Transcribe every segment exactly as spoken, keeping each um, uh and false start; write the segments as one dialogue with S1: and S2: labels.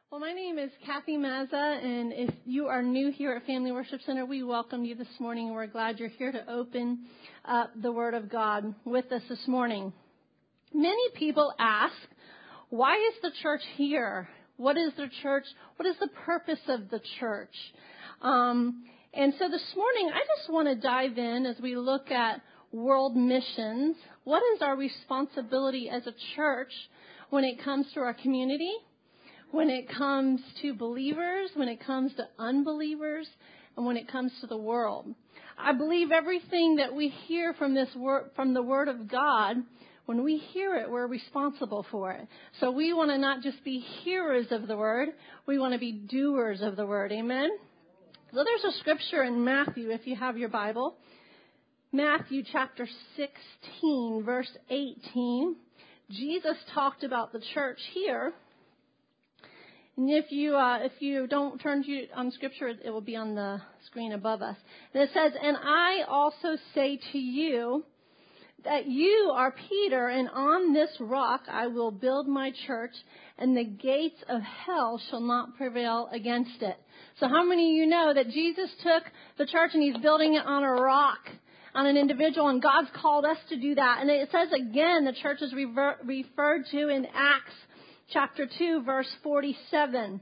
S1: Well, my name is Kathy Mazza, and if you are new here at Family Worship Center, we welcome you this morning, and we're glad you're here to open up the Word of God with us this morning. Many people ask, why is the church here? What is the church? What is the purpose of the church? Um, and so this morning, I just want to dive in as we look at world missions. What is our responsibility as a church when it comes to our community? When it comes to believers, when it comes to unbelievers, and when it comes to the world. I believe everything that we hear from this word, from the Word of God, when we hear it, we're responsible for it. So we want to not just be hearers of the Word, we want to be doers of the Word. Amen? So there's a scripture in Matthew, if you have your Bible. Matthew chapter sixteen, verse eighteen. Jesus talked about the church here. And if you uh, if you don't turn to on Scripture, it will be on the screen above us. And it says, "And I also say to you that you are Peter, and on this rock I will build my church, and the gates of hell shall not prevail against it." So how many of you know that Jesus took the church and he's building it on a rock, on an individual, and God's called us to do that? And it says again, the church is rever- referred to in Acts chapter two, verse forty-seven.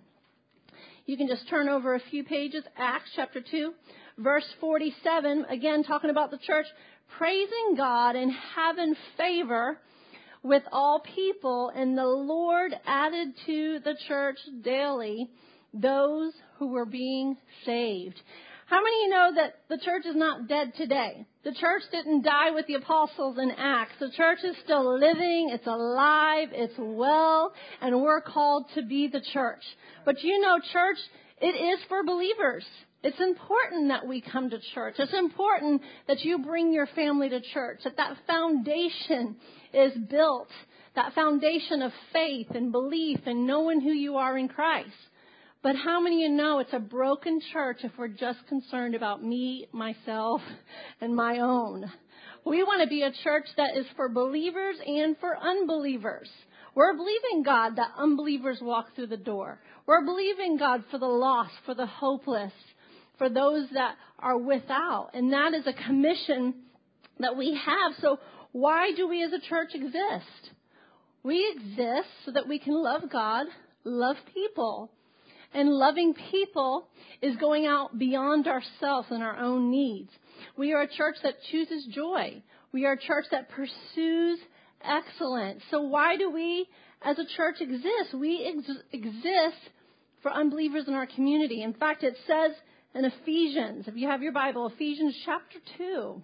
S1: You can just turn over a few pages. Acts chapter two, verse forty-seven. Again, talking about the church, praising God and having favor with all people. And the Lord added to the church daily those who were being saved. How many of you know that the church is not dead today? The church didn't die with the apostles in Acts. The church is still living, it's alive, it's well, and we're called to be the church. But you know, church, it is for believers. It's important that we come to church. It's important that you bring your family to church, that that foundation is built, that foundation of faith and belief and knowing who you are in Christ. But how many of you know it's a broken church if we're just concerned about me, myself, and my own? We want to be a church that is for believers and for unbelievers. We're believing God that unbelievers walk through the door. We're believing God for the lost, for the hopeless, for those that are without. And that is a commission that we have. So why do we as a church exist? We exist so that we can love God, love people. And loving people is going out beyond ourselves and our own needs. We are a church that chooses joy. We are a church that pursues excellence. So why do we as a church exist? We ex- exist for unbelievers in our community. In fact, it says in Ephesians, if you have your Bible, Ephesians chapter two,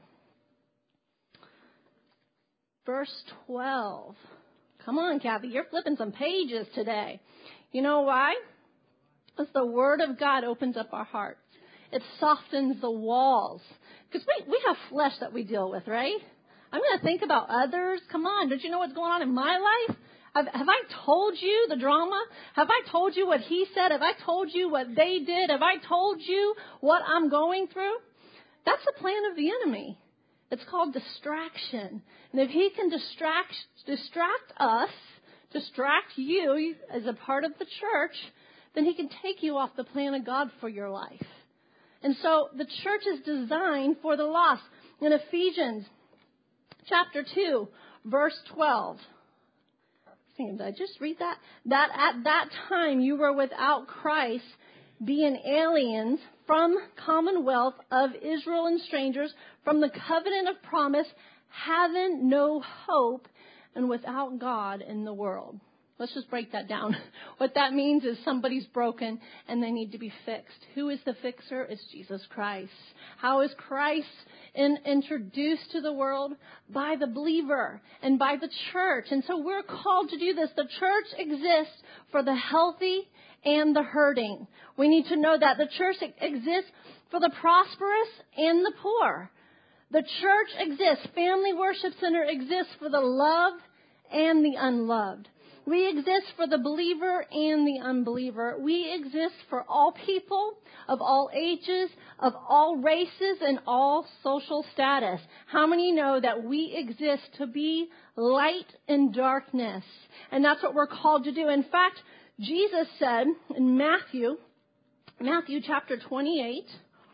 S1: verse twelve. Come on, Kathy, you're flipping some pages today. You know why? As the Word of God opens up our hearts, it softens the walls. Because we, we have flesh that we deal with, right? I'm going to think about others. Come on, don't you know what's going on in my life? Have, have I told you the drama? Have I told you what he said? Have I told you what they did? Have I told you what I'm going through? That's the plan of the enemy. It's called distraction. And if he can distract, distract us, distract you as a part of the church, then he can take you off the plan of God for your life. And so the church is designed for the lost. In Ephesians chapter two, verse twelve. Did I just read that? That at that time you were without Christ, being aliens from commonwealth of Israel and strangers, from the covenant of promise, having no hope, and without God in the world. Let's just break that down. What that means is somebody's broken and they need to be fixed. Who is the fixer? It's Jesus Christ. How is Christ in, introduced to the world? By the believer and by the church. And so we're called to do this. The church exists for the healthy and the hurting. We need to know that the church exists for the prosperous and the poor. The church exists. Family Worship Center exists for the loved and the unloved. We exist for the believer and the unbeliever. We exist for all people of all ages, of all races, and all social status. How many know that we exist to be light in darkness? And that's what we're called to do. In fact, Jesus said in Matthew, Matthew chapter twenty-eight,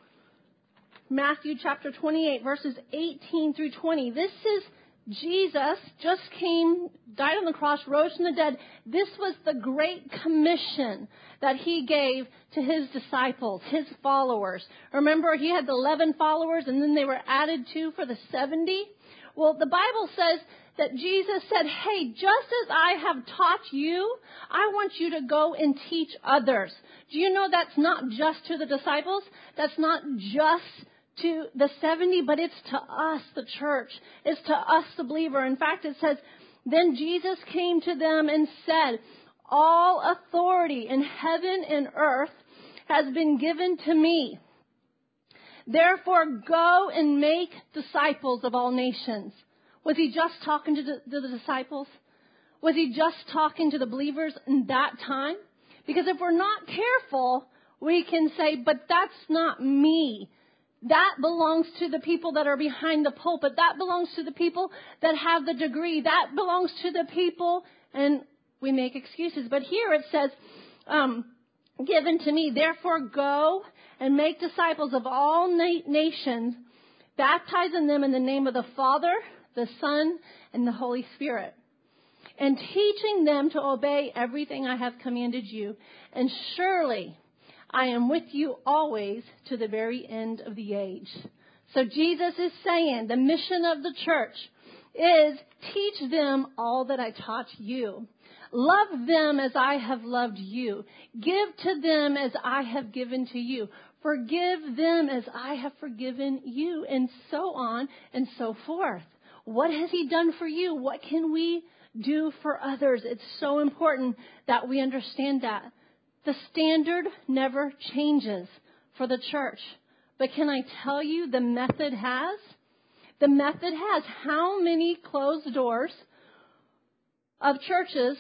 S1: Matthew chapter twenty-eight, verses eighteen through twenty. This is Jesus just came, died on the cross, rose from the dead. This was the great commission that he gave to his disciples, his followers. Remember, he had the eleven followers, and then they were added to for the seventy. Well, the Bible says that Jesus said, hey, just as I have taught you, I want you to go and teach others. Do you know that's not just to the disciples? That's not just to the seventy, but it's to us, the church. It's to us, the believer. In fact, it says, then Jesus came to them and said, all authority in heaven and earth has been given to me. Therefore, go and make disciples of all nations. Was he just talking to the, to the disciples? Was he just talking to the believers in that time? Because if we're not careful, we can say, but that's not me. That belongs to the people that are behind the pulpit. That belongs to the people that have the degree. That belongs to the people, and we make excuses. But here it says, um, given to me, therefore go and make disciples of all na- nations, baptizing them in the name of the Father, the Son, and the Holy Spirit, and teaching them to obey everything I have commanded you. And surely I am with you always to the very end of the age. So Jesus is saying the mission of the church is teach them all that I taught you. Love them as I have loved you. Give to them as I have given to you. Forgive them as I have forgiven you, and so on and so forth. What has he done for you? What can we do for others? It's so important that we understand that. The standard never changes for the church. But can I tell you the method has? The method has. How many closed doors of churches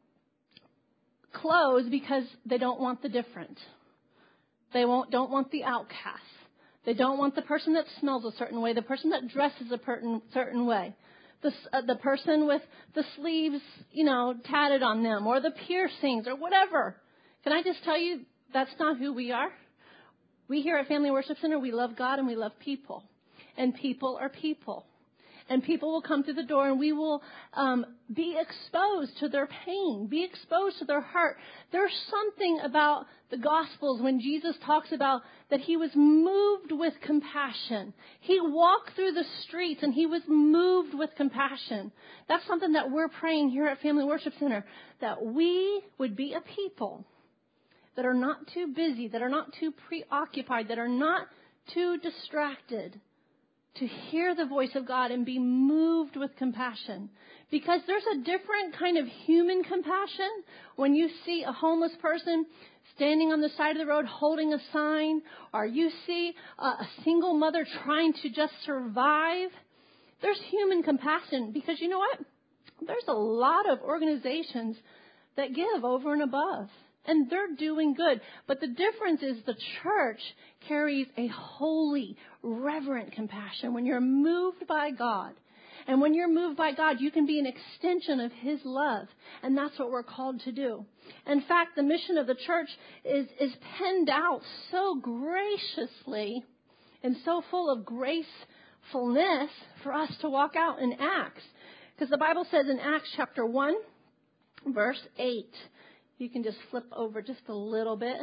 S1: close because they don't want the different? They won't, don't want the outcast. They don't want the person that smells a certain way, the person that dresses a certain, certain way, the, uh, the person with the sleeves, you know, tatted on them, or the piercings, or whatever. Can I just tell you, that's not who we are? We here at Family Worship Center, we love God and we love people. And people are people. And people will come through the door and we will um, be exposed to their pain, be exposed to their heart. There's something about the Gospels when Jesus talks about that he was moved with compassion. He walked through the streets and he was moved with compassion. That's something that we're praying here at Family Worship Center, that we would be a people that are not too busy, that are not too preoccupied, that are not too distracted, to hear the voice of God and be moved with compassion. Because there's a different kind of human compassion when you see a homeless person standing on the side of the road holding a sign, or you see a, a single mother trying to just survive. There's human compassion because you know what? There's a lot of organizations that give over and above. And they're doing good. But the difference is the church carries a holy, reverent compassion. When you're moved by God, and when you're moved by God, you can be an extension of his love. And that's what we're called to do. In fact, the mission of the church is, is penned out so graciously and so full of gracefulness for us to walk out in Acts. Because the Bible says in Acts chapter one, verse eight, you can just flip over just a little bit.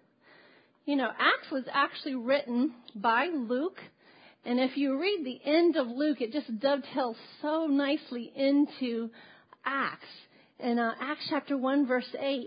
S1: You know, Acts was actually written by Luke. And if you read the end of Luke, it just dovetails so nicely into Acts. In uh, Acts chapter one, verse eight,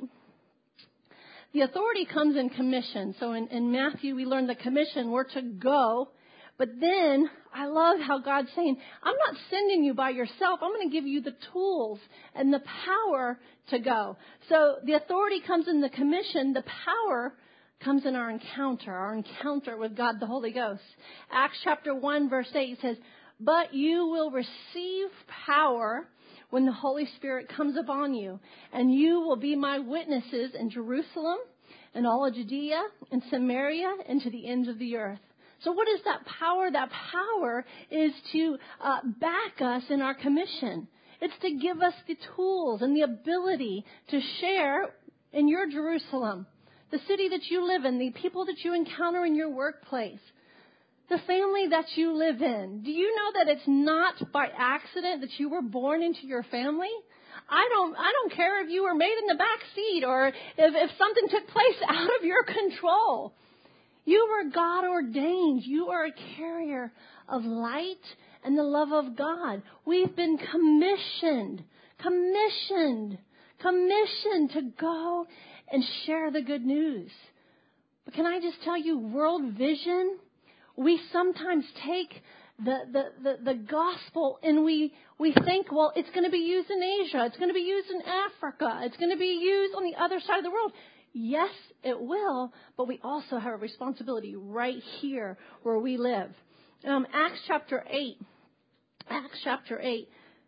S1: the authority comes in commission. So in, in Matthew, we learn the commission. We're to go. But then I love how God's saying, I'm not sending you by yourself. I'm going to give you the tools and the power to go. So the authority comes in the commission. The power comes in our encounter, our encounter with God, the Holy Ghost. Acts chapter one, verse eight says, but you will receive power when the Holy Spirit comes upon you, and you will be my witnesses in Jerusalem and all of Judea and Samaria and to the ends of the earth. So what is that power? That power is to uh, back us in our commission. It's to give us the tools and the ability to share in your Jerusalem, the city that you live in, the people that you encounter in your workplace, the family that you live in. Do you know that it's not by accident that you were born into your family? I don't, I don't care if you were made in the back seat or if, if something took place out of your control. You were God ordained. You are a carrier of light and the love of God. We've been commissioned, commissioned, commissioned to go and share the good news. But can I just tell you, World Vision, we sometimes take the, the, the, the gospel and we, we think, well, it's going to be used in Asia. It's going to be used in Africa. It's going to be used on the other side of the world. Yes, it will, but we also have a responsibility right here where we live. Um, Acts chapter eight, Acts chapter eight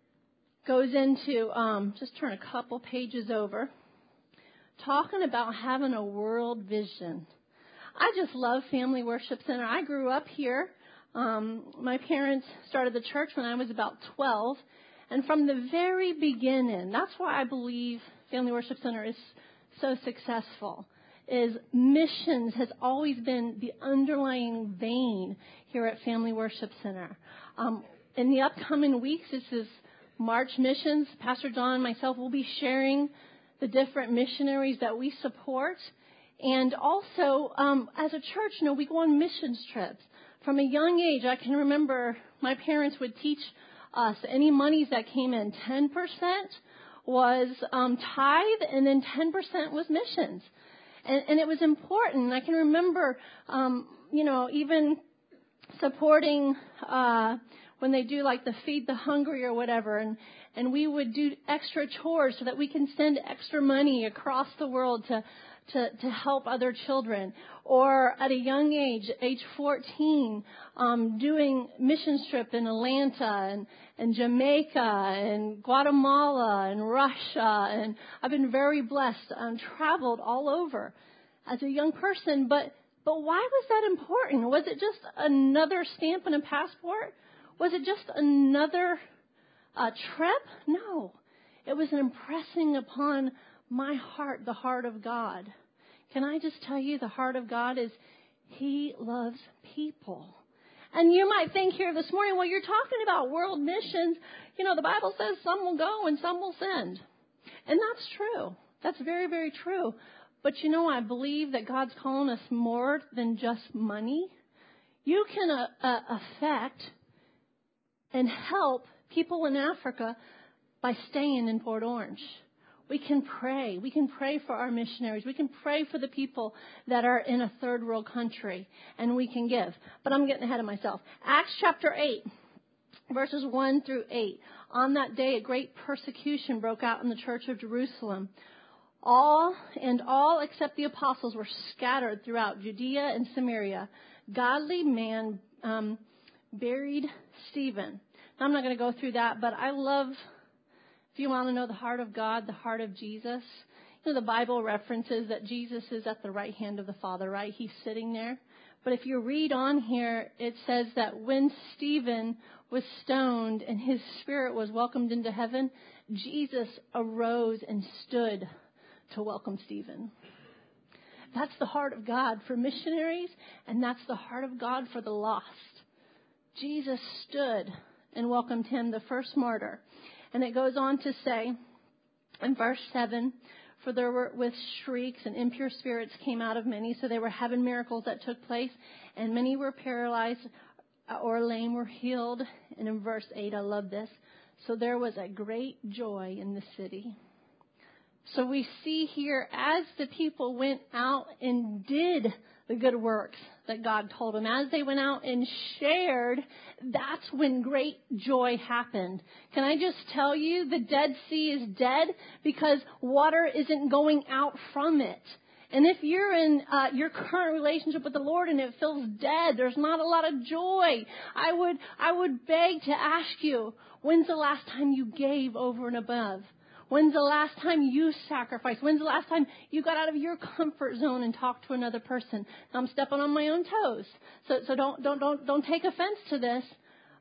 S1: goes into, um, just turn a couple pages over, talking about having a world vision. I just love Family Worship Center. I grew up here. Um, my parents started the church when I was about twelve. And from the very beginning, that's why I believe Family Worship Center is so successful, is missions has always been the underlying vein here at Family Worship Center. Um, in the upcoming weeks, this is March Missions. Pastor John and myself will be sharing the different missionaries that we support. And also, um, as a church, you know, we go on missions trips. From a young age, I can remember my parents would teach us any monies that came in, ten percent was um, tithe, and then ten percent was missions. And, and it was important. I can remember, um, you know, even supporting uh, when they do like the Feed the Hungry or whatever, and, and we would do extra chores so that we can send extra money across the world to To, to help other children, or at a young age, age fourteen, um, doing mission trip in Atlanta and, and Jamaica and Guatemala and Russia, and I've been very blessed and traveled all over as a young person. But but why was that important? Was it just another stamp in a passport? Was it just another uh, trip? No, it was an impressing upon my heart, the heart of God. Can I just tell you, the heart of God is He loves people. And you might think here this morning, well, you're talking about world missions. You know, the Bible says some will go and some will send. And that's true. That's very, very true. But you know, I believe that God's calling us more than just money. You can uh, uh, affect and help people in Africa by staying in Port Orange. We can pray. We can pray for our missionaries. We can pray for the people that are in a third world country, and we can give. But I'm getting ahead of myself. Acts chapter eight, verses one through eight. On that day, a great persecution broke out in the church of Jerusalem. All and all except the apostles were scattered throughout Judea and Samaria. Godly man um, buried Stephen. Now, I'm not going to go through that, but I love... If you want to know the heart of God, the heart of Jesus, you know, the Bible references that Jesus is at the right hand of the Father, right? He's sitting there. But if you read on here, it says that when Stephen was stoned and his spirit was welcomed into heaven, Jesus arose and stood to welcome Stephen. That's the heart of God for missionaries, and that's the heart of God for the lost. Jesus stood and welcomed him, the first martyr. And it goes on to say in verse seven, for there were with shrieks and impure spirits came out of many. So they were having miracles that took place, and many were paralyzed or lame were healed. And in verse eight, I love this. So there was a great joy in the city. So we see here as the people went out and did the good works that God told them, as they went out and shared, that's when great joy happened. Can I just tell you, the Dead Sea is dead because water isn't going out from it. And if you're in uh, your current relationship with the Lord and it feels dead, there's not a lot of joy. I would I would beg to ask you, when's the last time you gave over and above? When's the last time you sacrificed? When's the last time you got out of your comfort zone and talked to another person? Now, I'm stepping on my own toes, so so don't don't don't don't take offense to this.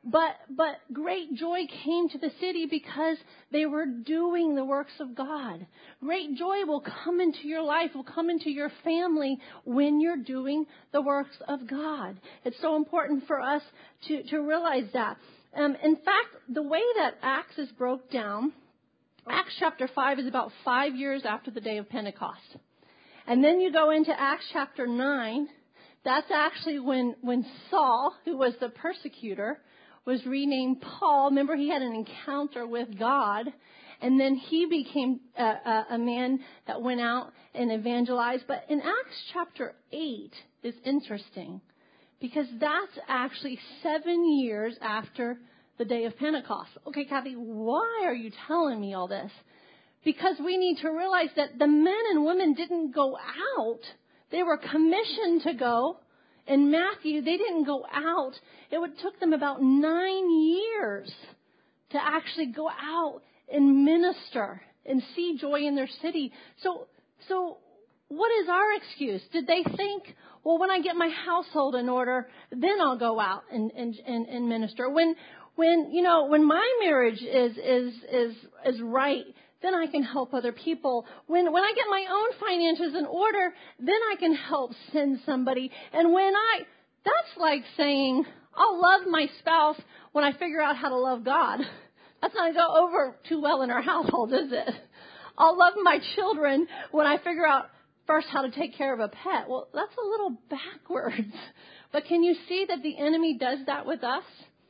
S1: But, but great joy came to the city because they were doing the works of God. Great joy will come into your life, will come into your family when you're doing the works of God. It's so important for us to, to realize that. Um, in fact, the way that Acts is broke down, Acts chapter five is about five years after the day of Pentecost. And then you go into Acts chapter nine. That's actually when, when Saul, who was the persecutor, was renamed Paul. Remember, he had an encounter with God. And then he became a, a, a man that went out and evangelized. But in Acts chapter eight is interesting because that's actually seven years after the day of Pentecost. Okay, Kathy, why are you telling me all this? Because we need to realize that the men and women didn't go out. They were commissioned to go. In Matthew, they didn't go out. It would took them about nine years to actually go out and minister and see joy in their city. So, so what is our excuse? Did they think, well, when I get my household in order, then I'll go out and, and, and, and minister? When, when, you know, when my marriage is, is, is, is right, then I can help other people. When when I get my own finances in order, then I can help send somebody. And when I, that's like saying, I'll love my spouse when I figure out how to love God. That's not going to go over too well in our household, is it? I'll love my children when I figure out first how to take care of a pet. Well, that's a little backwards. But can you see that the enemy does that with us?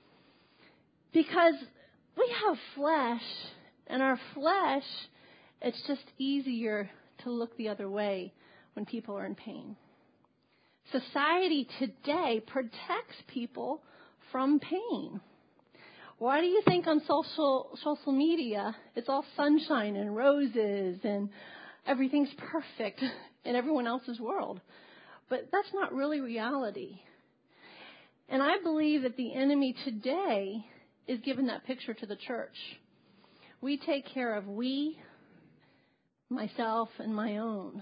S1: Because we have flesh. And our flesh, it's just easier to look the other way when people are in pain. Society today protects people from pain. Why do you think on social social media it's all sunshine and roses and everything's perfect in everyone else's world? But that's not really reality. And I believe that the enemy today is giving that picture to the church. We take care of we, myself, and my own.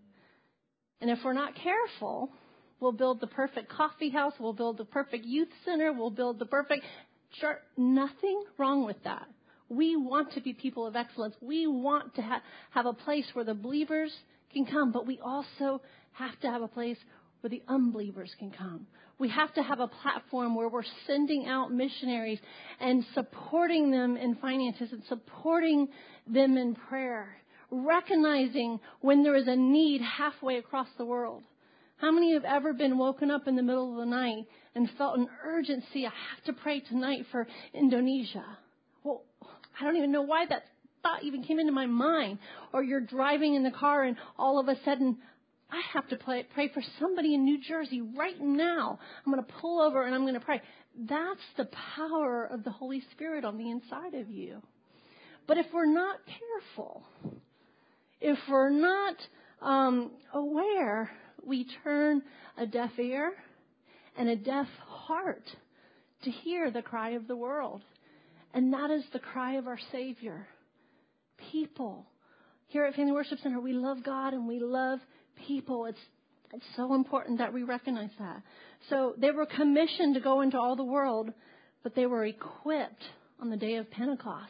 S1: And if we're not careful, we'll build the perfect coffee house, we'll build the perfect youth center, we'll build the perfect church. Nothing wrong with that. We want to be people of excellence. We want to ha- have a place where the believers can come, but we also have to have a place where the unbelievers can come. We have to have a platform where we're sending out missionaries and supporting them in finances and supporting them in prayer, recognizing when there is a need halfway across the world. How many have ever been woken up in the middle of the night and felt an urgency? I have to pray tonight for Indonesia. Well, I don't even know why that thought even came into my mind. Or you're driving in the car and all of a sudden, I have to pray, pray for somebody in New Jersey right now. I'm going to pull over and I'm going to pray. That's the power of the Holy Spirit on the inside of you. But if we're not careful, if we're not um, aware, we turn a deaf ear and a deaf heart to hear the cry of the world. And that is the cry of our Savior. People. Here at Family Worship Center, we love God and we love people. It's it's so important that we recognize that. So they were commissioned to go into all the world, but they were equipped on the day of Pentecost.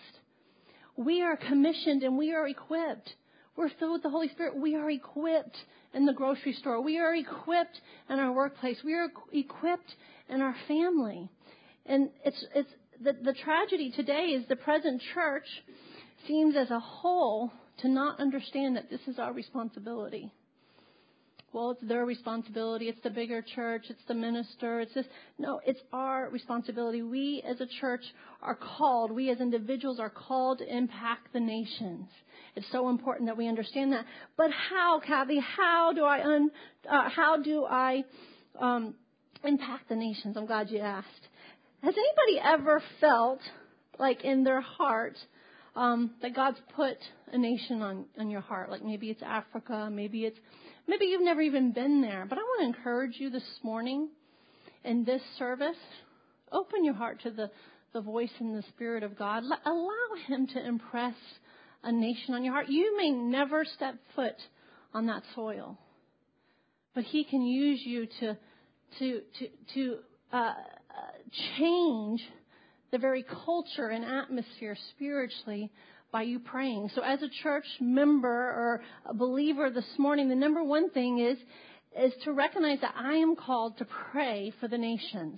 S1: We are commissioned and we are equipped. We're filled with the Holy Spirit. We are equipped in the grocery store. We are equipped in our workplace. We are equipped in our family. And it's it's the, the tragedy today is the present church seems as a whole to not understand that this is our responsibility. Well, it's their responsibility. It's the bigger church. It's the minister. It's this. No, it's our responsibility. We as a church are called. We as individuals are called to impact the nations. It's so important that we understand that. But how, Kathy? How do I un, uh, how do I um, impact the nations? I'm glad you asked. Has anybody ever felt like in their heart um, that God's put a nation on, on your heart? Like maybe it's Africa, maybe it's Maybe you've never even been there, but I want to encourage you this morning in this service. Open your heart to the, the voice and the Spirit of God. Let, allow Him to impress a nation on your heart. You may never step foot on that soil, but He can use you to to to to uh, change the very culture and atmosphere spiritually by you praying. So as a church member or a believer this morning, the number one thing is, is to recognize that I am called to pray for the nations.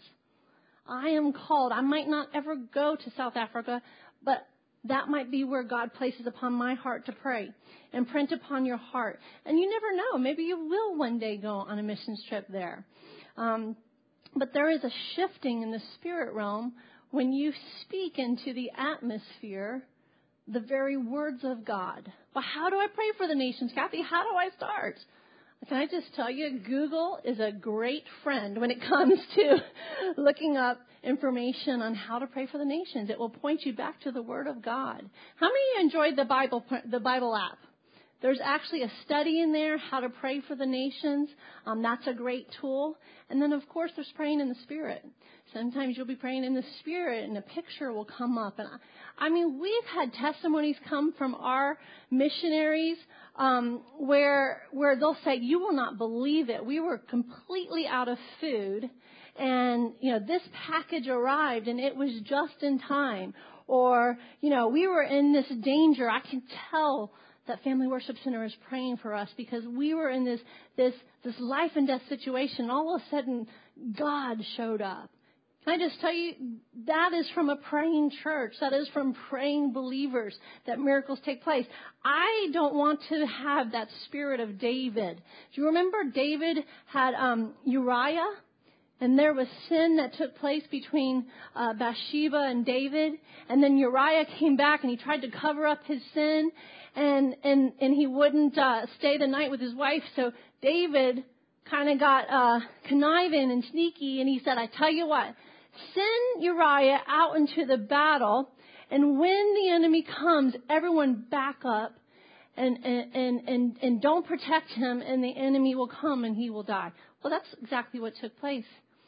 S1: I am called. I might not ever go to South Africa, but that might be where God places upon my heart to pray and print upon your heart. And you never know. Maybe you will one day go on a missions trip there. Um, but there is a shifting in the spirit realm when you speak into the atmosphere the very words of God. Well, how do I pray for the nations, Kathy? How do I start? Can I just tell you, Google is a great friend when it comes to looking up information on how to pray for the nations. It will point you back to the Word of God. How many enjoyed the Bible, the Bible app? There's actually a study in there, how to pray for the nations. Um, that's a great tool. And then, of course, there's praying in the Spirit. Sometimes you'll be praying in the Spirit and a picture will come up. And I, I mean, we've had testimonies come from our missionaries um, where where they'll say, you will not believe it. We were completely out of food. And, you know, this package arrived and it was just in time. Or, you know, we were in this danger. I can tell that Family Worship Center is praying for us because we were in this this this life and death situation. All of a sudden, God showed up. Can I just tell you, that is from a praying church. That is from praying believers that miracles take place. I don't want to have that spirit of David. Do you remember David had um, Uriah? And there was sin that took place between uh, Bathsheba and David. And then Uriah came back and he tried to cover up his sin. And and, and he wouldn't uh, stay the night with his wife. So David kind of got uh, conniving and sneaky. And he said, I tell you what, send Uriah out into the battle. And when the enemy comes, everyone back up. And, and, and, and, and don't protect him. And the enemy will come and he will die. Well, that's exactly what took place.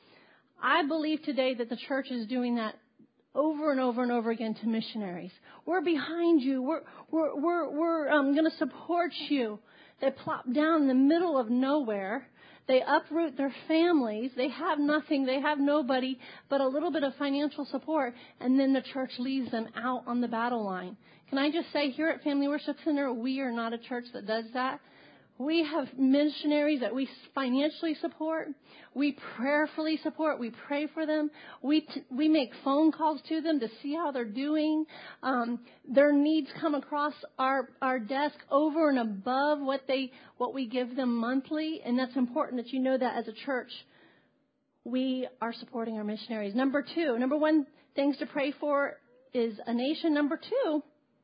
S1: I believe today that the church is doing that over and over and over again to missionaries. We're behind you. We're we're we're we're um, going to support you. They plop down in the middle of nowhere. They uproot their families. They have nothing. They have nobody but a little bit of financial support, and then the church leaves them out on the battle line. Can I just say, here at Family Worship Center, we are not a church that does that. We have missionaries that we financially support. We prayerfully support. We pray for them. We t- we make phone calls to them to see how they're doing. Um, their needs come across our, our desk over and above what they what we give them monthly, and that's important that you know that as a church. We are supporting our missionaries. Number two, number one, things to pray for is a nation. Number two,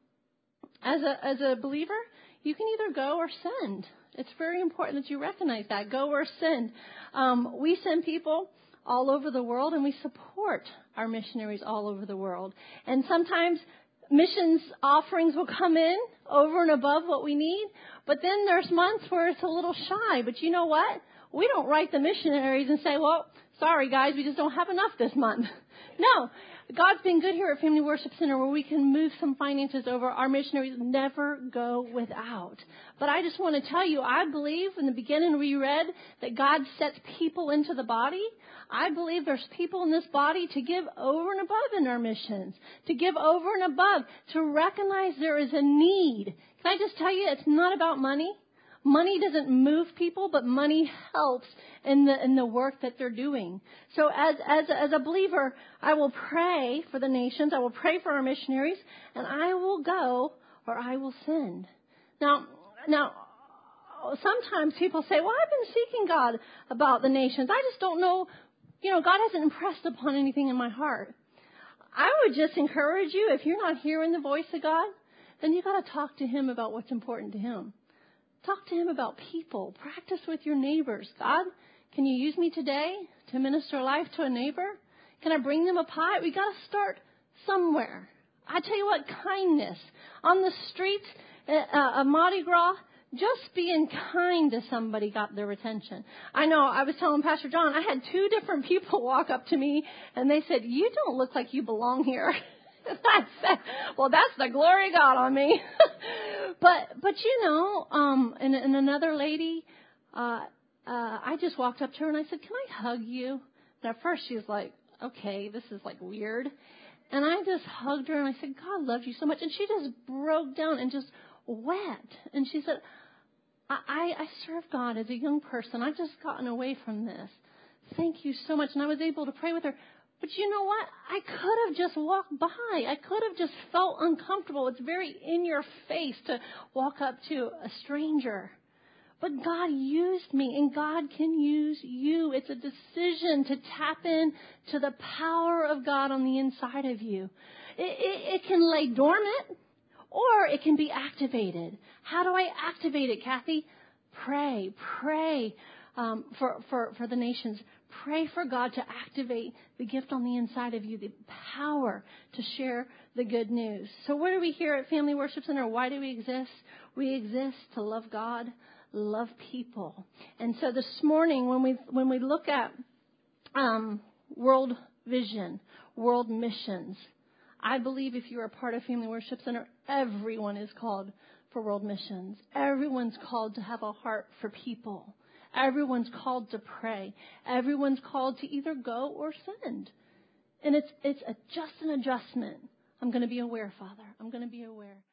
S1: as a as a believer, you can either go or send. It's very important that you recognize that. Go or send. Um, we send people all over the world, and we support our missionaries all over the world. And sometimes missions offerings will come in over and above what we need. But then there's months where it's a little shy. But you know what? We don't write the missionaries and say, well, sorry, guys, we just don't have enough this month. No. God's been good here at Family Worship Center where we can move some finances over. Our missionaries never go without. But I just want to tell you, I believe in the beginning we read that God sets people into the body. I believe there's people in this body to give over and above in our missions, to give over and above, to recognize there is a need. Can I just tell you, it's not about money. Money doesn't move people, but money helps in the in the work that they're doing. So as as as a believer, I will pray for the nations. I will pray for our missionaries, and I will go or I will send. Now, now, sometimes people say, "Well, I've been seeking God about the nations. I just don't know. You know, God hasn't impressed upon anything in my heart." I would just encourage you, if you're not hearing the voice of God, then you got to talk to Him about what's important to Him. Talk to Him about people. Practice with your neighbors. God, can you use me today to minister life to a neighbor? Can I bring them a pie? We got to start somewhere. I tell you what, kindness. On the streets uh, of Mardi Gras, just being kind to somebody got their attention. I know, I was telling Pastor John, I had two different people walk up to me, and they said, you don't look like you belong here. I said, well, that's the glory of God on me. but, but you know, um, and, and another lady, uh, uh, I just walked up to her and I said, can I hug you? And at first she was like, okay, this is like weird. And I just hugged her and I said, God loves you so much. And she just broke down and just wept. And she said, I, I, I serve God as a young person. I've just gotten away from this. Thank you so much. And I was able to pray with her. But you know what? I could have just walked by. I could have just felt uncomfortable. It's very in your face to walk up to a stranger. But God used me, and God can use you. It's a decision to tap in to the power of God on the inside of you. It, it, it can lay dormant, or it can be activated. How do I activate it, Kathy? Pray, pray um, for, for, for the nations. Pray for God to activate the gift on the inside of you, the power to share the good news. So what are we here at Family Worship Center? Why do we exist? We exist to love God, love people. And so this morning, when we when we look at um, world vision, world missions, I believe if you're a part of Family Worship Center, everyone is called for world missions. Everyone's called to have a heart for people. Everyone's called to pray. Everyone's called to either go or send. And it's it's a, just an adjustment. I'm going to be aware, Father. I'm going to be aware.